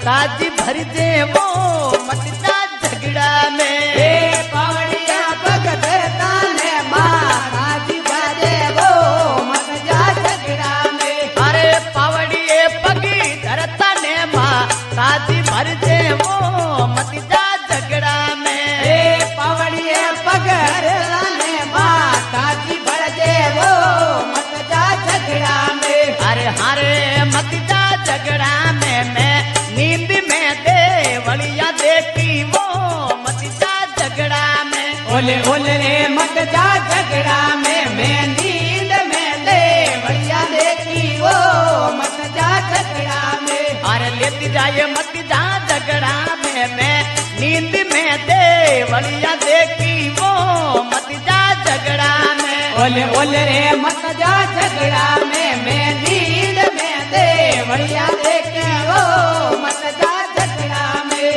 ताजी भर दे वो मत जा झगड़ा में। पावड़िया भगत ताने माँ ताजी भर दे वो मत जा झगड़ा में। अरे पावड़िए पगी धरता ने माँ ताजी भर दे वो मत जा झगड़ा में। पावड़िए पगड़ लाने माँ ताजी भर दे वो मत जा झगड़ा में। अरे हरे मत जा झगड़ा में मैं नींद में देवलिया देखी वो मत जा झगड़ा में। ओले ओले रे मत जा झगड़ा में मैं नींद में देवलिया देखी वो मत जा झगड़ा में। अरे लेती जाए मत जा झगड़ा में मैं नींद में देवलिया देखी वो मत जा झगड़ा में। ओले ओले रे मत जा झगड़ा में मैं नींद में देवलिया देखी वो मत जा झगड़ा में।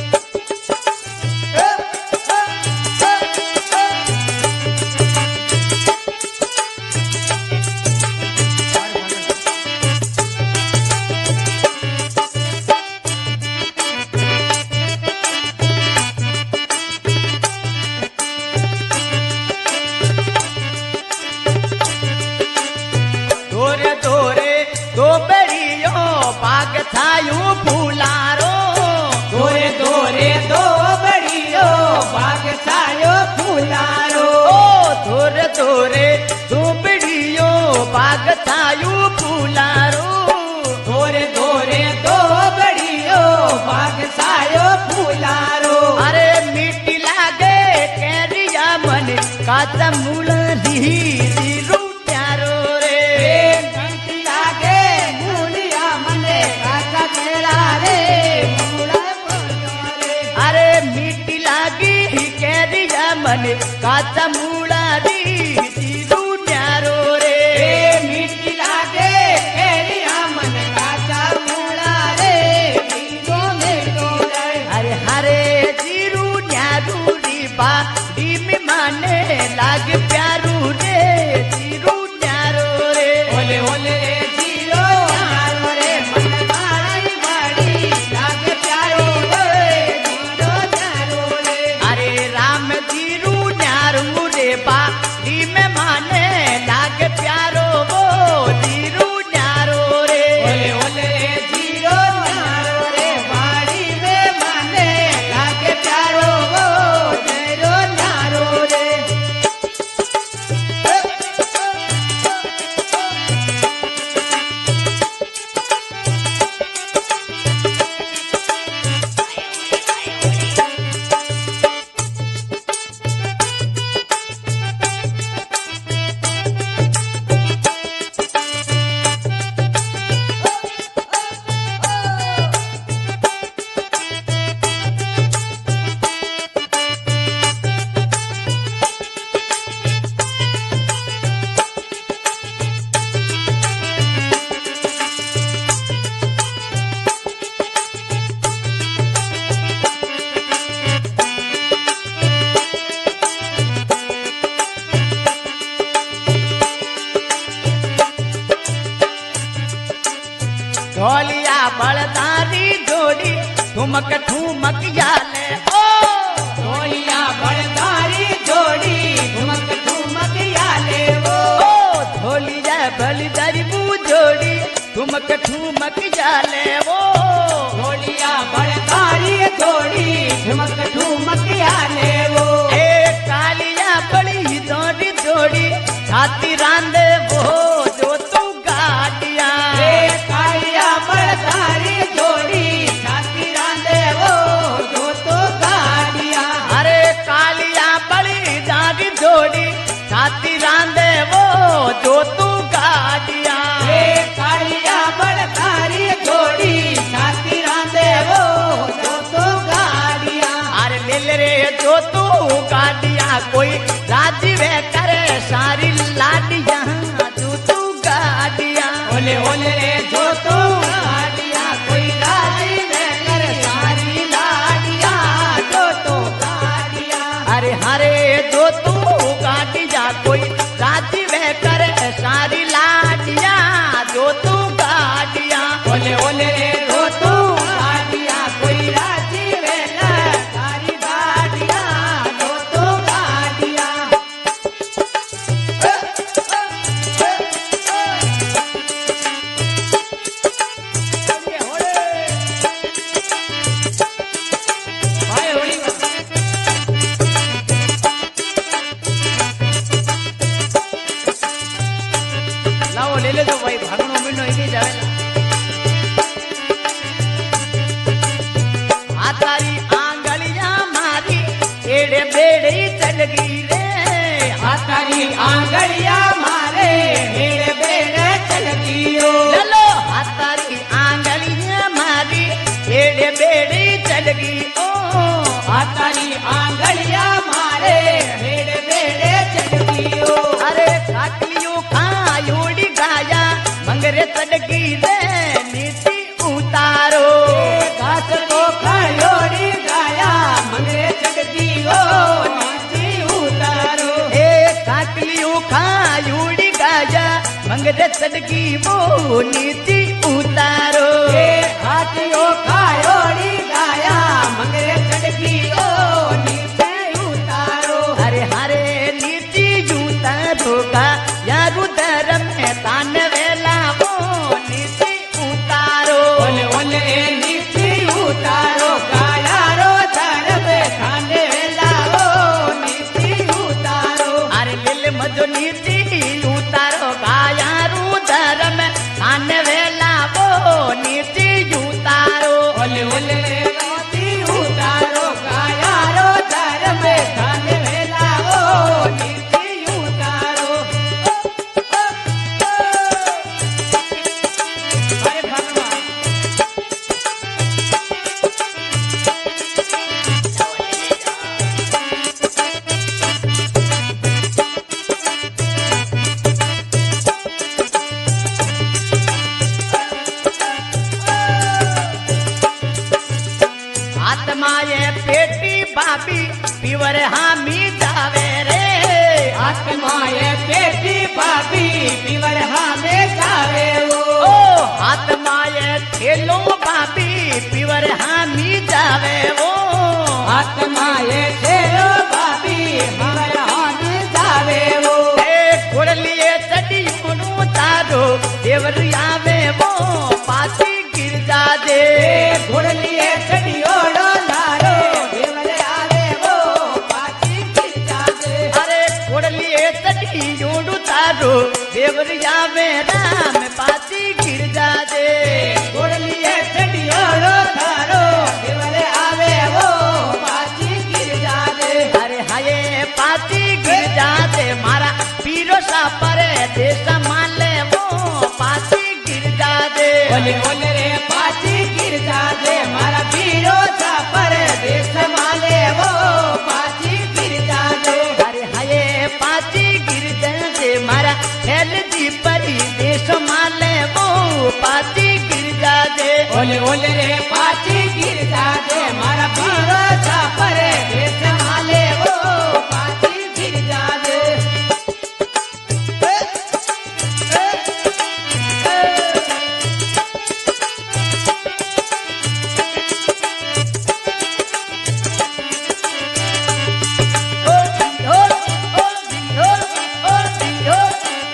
दोरे दोरे दो बेड़ियो बाग थायू फूलारो। दोरे दोरे दो बड़ियो बाग छायो फूलारो। दोरे दोरे दो बेड़ियो बाग थायू फूलारो। दोरे दोरे दो बड़ियो बाग छायो फूलारो। अरे मीठी लागे कैरिया मन काचा मूला री प्यारो रे। घंटी लागे मूलिया मने काचा केला रे मूला बोलो रे। अरे मीठी लागी कैरिया मन काचा मूला री प्यारो रे। मीठी लागे केरिया मन काचा मूला रे मीठो मीठो रे। अरे हरे जीरू न्यारू री बा डी में माने लाग प्यारू रे जीरू न्यारो रे। ओले ओले रे जीरो न्यारो रे मन मारी बाड़ी लागे प्यारो रे जीरो न्यारो रे। अरे राम जीरू न्यारू रे बा डी में माने लाग प्यारो वो जीरू न्यारो रे। ओले ओले रे जीरो न्यारो रे बाड़ी में माने लागे प्यारो वो जीरो न्यारो रे। ढोलिया बलदारी जोड़ी ठुमक ठुमक याले ओ। ढोलिया बड़दारी जोड़ी ठुमक ठुमक याले वो। ढोलिया बलदारी बू जोड़ी ठुमक ठुमक याले वो। ढोलिया बड़दारी जोड़ी ठुमक ठुमक याले वो। ए कालिया बड़ी जोड़ी जोड़ी छाती रांदे वो जो तू गाड़िया। कालिया बड़दारी जोड़ी छाती रांदे वो जो तो गाड़िया। अरे कालिया बड़ी दादी जोड़ी छाती रांदे वो जो तू गाड़िया। कालिया बड़दारी जोड़ी छाती रांदे वो जो तो गाड़िया। अरे मिल रे जो तू गाड़िया कोई राजीवे करे सारी लाडिया जो तू गाड़िया। ओले ओले रे जो तो गाड़िया कोई राजी में कर सारी लाडिया जो तो गाड़िया। अरे हरे जो तू गाड़िया कोई राजीवे करे सारी लाडिया जो तू गाड़िया। ओले ओले रे जो तो गाड़िया तारी आंगड़िया मारे हेड़ बेड़े चलती हो चलो तारी आंगलियां मारी बेड़े बेड़े चल गई ओ तारी आंगड़िया मारे हेड़ बेड़े चलती हो अरे काटलियों खायोड़ी गाया मंगरे तड़की रे नीति उतारो घास को खायोड़ी गाया मंगरे चढ़ती हो नीति उतारो ए काटलियों खायोड़ी गाया मंगरे तड़की वो नीति उतारो हाथियों खायोड़ी गाया मंगरे चढ़ती हो नीचे उतारो हरे हरे नीति उतारो का यारू धर्म है तान वेला वो नीति उतारो ओले ओले नीचे उतारो गाया रो धर्म खाने लाओ नीचे उतारो अरे लिल मजो नीति उतारो गाया रू धर्म तान वेला वो नीति उतारो ओले ओले नीचे उतारो गाया रो धर्म खाने लाओ नीचे उतारो अरे भगवान आत्माए पेटी बाबी पीवर हामी जावे रे आत्माए पेटी पापी पीवर हमें जावे वो ओ आत्माए थेलो बाबी पीवर हामी जावे वो आत्माए तेरो पापी पीवर हमें जावे वो ए कुड़लिए चटी कुनु तारो देवर आवे वो पासी गिर जा दे घोड़लिए चढ़ियोड़ो लारो देवर आवे वो पाची गिर जाते अरे कुड़लिए चटी यूडू तारो देवर आवे राम पासी गिर जा दे घोड़लिए चढ़ियोड़ो लारो देवर आवे वो पाची गिर जाते अरे हाय पासी गिर जा दे मारा पीरो सा परे देश माले वो पासी गिर जा दे ओले ओले रे पाची गिर जाते मारा पीरो सा पर देश माले वो पाची गिर जाते अरे हाय पासी गिर जा दे मारा फैल जी परी देश माले वो पासी गिर जा दे ओले ओले रे पाची गिर जाते मारा पीरो सा पर देश माले वो पाची गिर जाते ओ बिहोर ओ बिहोर ओ बिहोर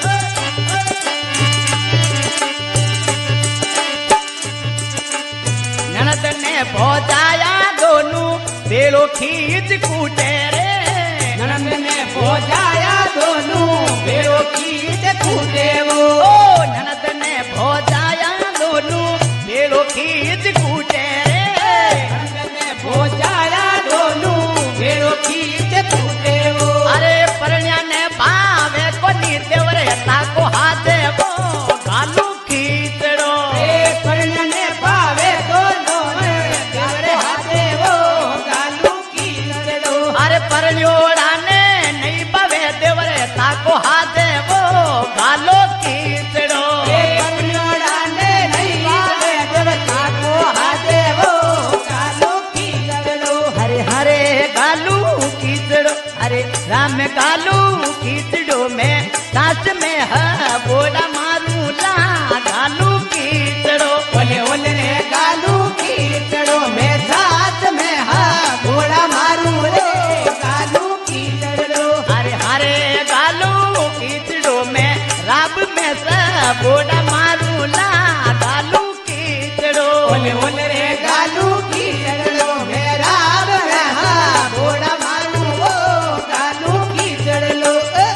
ननद ने भोजाया दोनों बेलो खींच कूटे रे ननद ने पहुंचाया दोनों बेड़ो खींच कूटे वो ओ ननद ने भोजाया दोनों बेलो खींच कूटे रे ननद ने पहुंचाया दोनों बेड़ो खींच कूटे वो अरे परण्या ने भावे को नीदेवरे ताको हाथे वो गालू खींचड़ो कर्ण ने पावे दोनों देवर हाथे वो गालू की लड़ो अरे परण्योड़ा ने नहीं बवे देवरे ताको हाथे वो गालो खींचड़ो कन्योड़ा ने नहीं पावे देवता को हाथे वो गालू की लड़ो हरे हरे गालू खींचड़ो अरे राम गालू खींचड़ो में सास में है बोला मारू ला गालू खींचड़ो ओले ओले रे गालू की लड़ो में साथ में हा घोड़ा मारू रे गालू की लड़ो हरे हरे गालू खींचड़ो में राब में सब बोला मारू ला गालू खींचड़ो ओले ओले रे गालू की लड़ो में राम रहा घोड़ा मारू वो गालू की लड़ो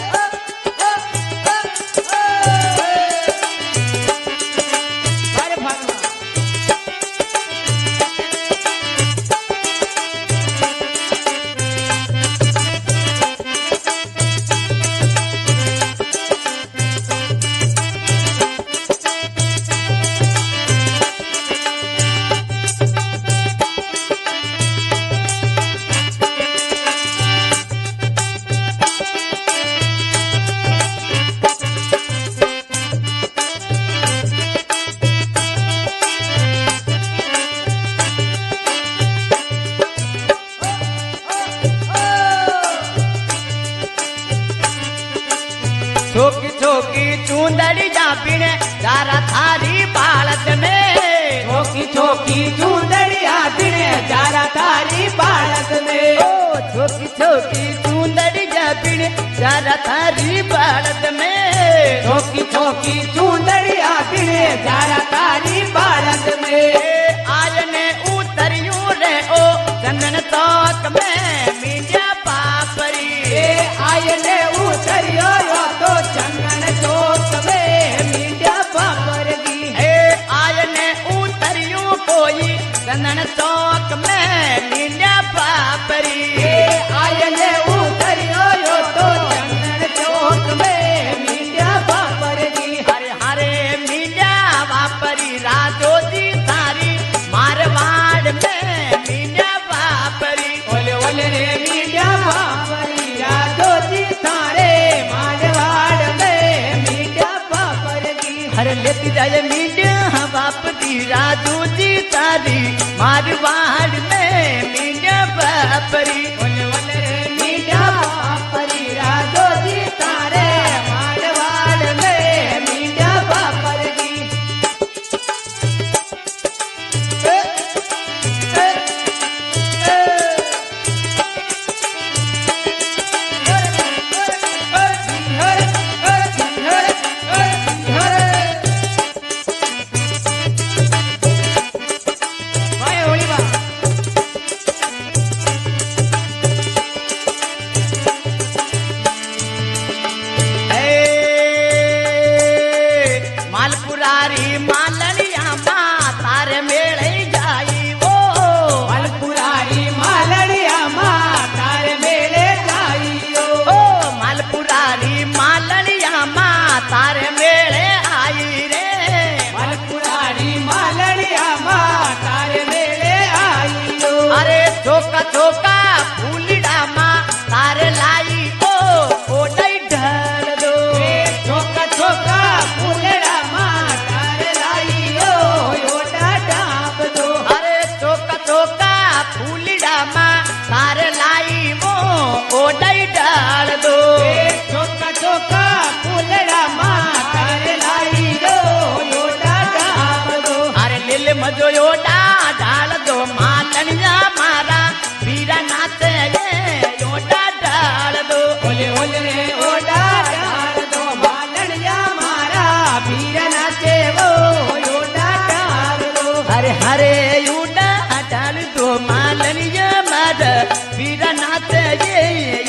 अरे भगवान छोकी छोकी चूंदड़ी जा पीने चारा थारी बालत में छोकी छोकी चूंदड़िया बिने चारा थारी बालक में ओ छोकी छोकी चूंदड़ी जा पीने चारा थारी बालत में छोकी छोकी चूंदड़िया बिने चारा थारी बालक में आयने उतरियूं रे ओ चंदन तोक में मीडिया पापरी आयने उतरियो यो तो चंदन चौक में मीडिया पापर की आयने उतरियूं कोई चंदन तोक में मीडिया पापरी आयने उतरियो यो तो चंदन चौक में मीडिया पापर की हरे हरे मीडिया वापरी राजो जी थारी मारवाड़ में मीडिया वापरी ओले ओले रे मीडिया पापरी राजो जी थारे मारवाड़ में मीडिया पापर की हर लेती जाए मीडिया वापरी राजू जी तारी मारवाड़ में मीडिया वापरी ओले ओले रे मीडिया पापरी राजो जी थारे मारवाड़ में मीडिया पापर की मालपुरारी मालनिया माँ तारे मेले जाई वो मालपुरारी मालड़िया माँ तारे मेले जाइयो ओ मालपुरारी मालनिया माँ तारे मेले आई रे मालपुरारी मालड़िया माँ तारे मेले आइयो अरे चोका चोका फूलड़ा माँ तारे लाई ओ ओडई ढल दो छोका छोका फूलड़ा माँ तारे लाइयो योटा डाब दो अरे चोका चोका फूलड़ा माँ तारे लाई वो ओडई ढल दो छोका छोका फूलड़ा माँ तारे लाइयो योटा डाब दो अरे लिल मजो ओडा ढाल दो मालनिया मारा वीरा नाचे ये ओडा ढाल दो ओले ओले रे ओडा डाल दो मालड़िया मारा वीर नाचे वो योटा डाल दो हरे हरे ओडा ढाल दो मालनिया मारा वीरा नाचे ये